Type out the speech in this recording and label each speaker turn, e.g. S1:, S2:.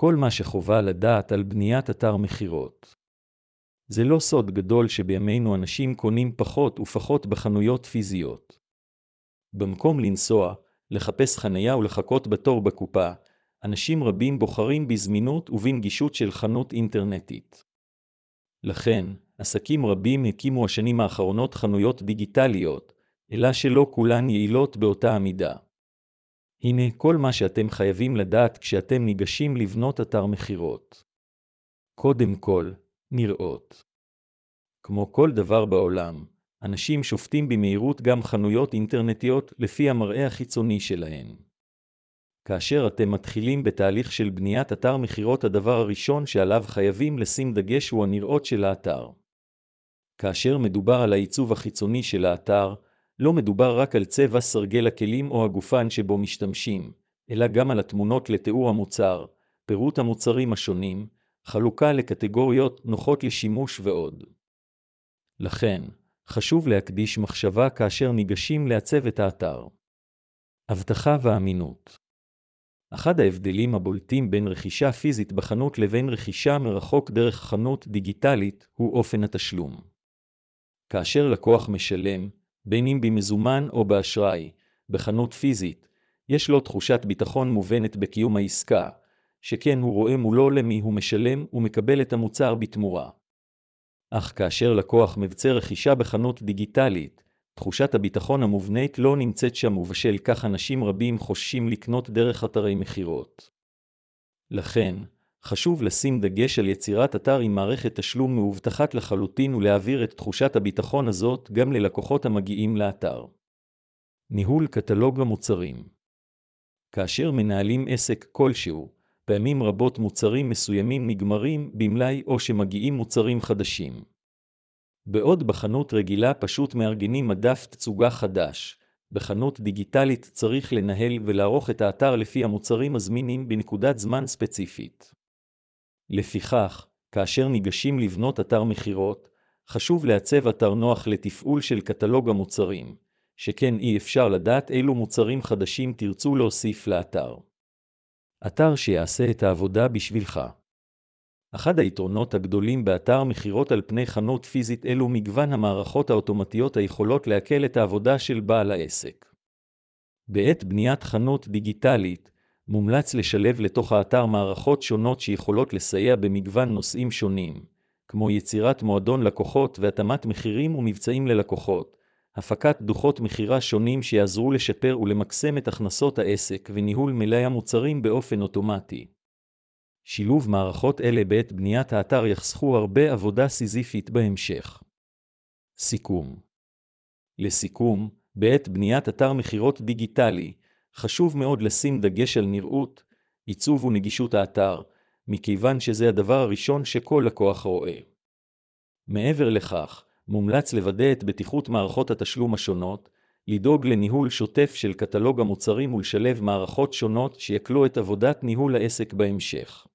S1: כל מה שחובה לדעת על בניית אתר מכירות. זה לא סוד גדול שבימינו אנשים קונים פחות ופחות בחנויות פיזיות. במקום לנסוע, לחפש חניה ולחכות בתור בקופה, אנשים רבים בוחרים בזמינות ובנגישות של חנות אינטרנטית. לכן, עסקים רבים הקימו השנים האחרונות חנויות דיגיטליות, אלא שלא כולן יעילות באותה המידה. הנה כל מה שאתם חייבים לדעת כשאתם ניגשים לבנות אתר מכירות. קודם כל, נראות. כמו כל דבר בעולם, אנשים שופטים במהירות גם חנויות אינטרנטיות לפי המראה החיצוני שלהן. כאשר אתם מתחילים בתהליך של בניית אתר מכירות, הדבר הראשון שעליו חייבים לשים דגש הוא הנראות של האתר. כאשר מדובר על העיצוב החיצוני של האתר, לא מדובר רק על צבע סרגל הכלים או הגופן שבו משתמשים, אלא גם על התמונות לתיאור המוצר, פירוט המוצרים השונים, חלוקה לקטגוריות נוחות לשימוש ועוד. לכן, חשוב להקדיש מחשבה כאשר ניגשים לעצב את האתר. אבטחה ואמינות. אחד ההבדלים הבולטים בין רכישה פיזית בחנות לבין רכישה מרחוק דרך חנות דיגיטלית הוא אופן התשלום. כאשר לקוח משלם, בין אם במזומן או באשראי, בחנות פיזית, יש לו תחושת ביטחון מובנת בקיום העסקה, שכן הוא רואה מולו למי הוא משלם ומקבל את המוצר בתמורה. אך כאשר לקוח מבצע רכישה בחנות דיגיטלית, תחושת הביטחון המובנית לא נמצאת שם, ובשל כך אנשים רבים חוששים לקנות דרך אתרי מכירות. לכן, חשוב לשים דגש על יצירת אתר עם מערכת תשלום מאובטחת לחלוטין ולהעביר את תחושת הביטחון הזאת גם ללקוחות המגיעים לאתר. ניהול קטלוג המוצרים. כאשר מנהלים עסק כלשהו, פעמים רבות מוצרים מסוימים נגמרים במלאי או שמגיעים מוצרים חדשים. בעוד בחנות רגילה פשוט מארגנים מדף תצוגה חדש, בחנות דיגיטלית צריך לנהל ולערוך את האתר לפי המוצרים הזמינים בנקודת זמן ספציפית. לפיכך, כאשר ניגשים לבנות אתר מכירות, חשוב לעצב אתר נוח לתפעול של קטלוג המוצרים, שכן אי אפשר לדעת אילו מוצרים חדשים תרצו להוסיף לאתר. אתר שיעשה את העבודה בשבילך. אחד היתרונות הגדולים באתר מכירות על פני חנות פיזית אלו מגוון המערכות האוטומטיות היכולות להקל את העבודה של בעל העסק. בעת בניית חנות דיגיטלית, מומלץ לשלב לתוך האתר מערכות שונות שיכולות לסייע במגוון נושאים שונים, כמו יצירת מועדון לקוחות והתאמת מחירים ומבצעים ללקוחות, הפקת דוחות מחירה שונים שיעזרו לשפר ולמקסם את הכנסות העסק וניהול מלאי המוצרים באופן אוטומטי. שילוב מערכות אלה בעת בניית האתר יחסכו הרבה עבודה סיזיפית בהמשך. סיכום. לסיכום, בעת בניית אתר מכירות דיגיטלי, חשוב מאוד לשים דגש על נראות, עיצוב ונגישות האתר, מכיוון שזה הדבר הראשון שכל לקוח רואה. מעבר לכך, מומלץ לוודא את בטיחות מערכות התשלום השונות, לדאוג לניהול שוטף של קטלוג המוצרים ולשלב מערכות שונות שיקלו את עבודת ניהול העסק בהמשך.